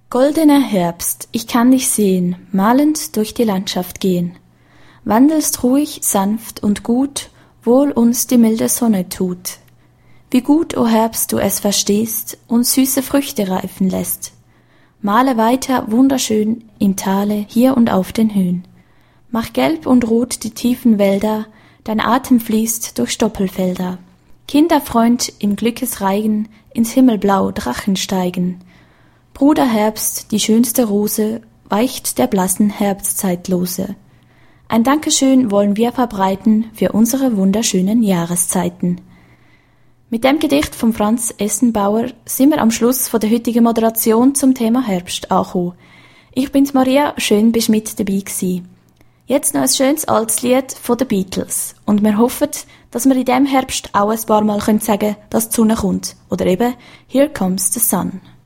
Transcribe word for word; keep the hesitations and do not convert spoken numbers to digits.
Goldener Herbst, ich kann dich sehen, malend durch die Landschaft gehen. Wandelst ruhig, sanft und gut, wohl uns die milde Sonne tut. Wie gut, o Herbst, du es verstehst und süße Früchte reifen lässt. Male weiter wunderschön im Tale, hier und auf den Höhen. Mach gelb und rot die tiefen Wälder, dein Atem fließt durch Stoppelfelder. Kinderfreund im Glückesreigen, ins Himmelblau Drachen steigen. Bruder Herbst, die schönste Rose, weicht der blassen Herbstzeitlose. Ein Dankeschön wollen wir verbreiten für unsere wunderschönen Jahreszeiten. Mit dem Gedicht von Franz Essenbauer sind wir am Schluss von der heutigen Moderation zum Thema Herbst angekommen. Ich bin's Maria, schön bist mit dabei gewesen. Jetzt noch ein schönes altes Lied von den Beatles. Und wir hoffen, dass wir in diesem Herbst auch ein paar Mal sagen können, dass die Sonne kommt. Oder eben, Here Comes the Sun.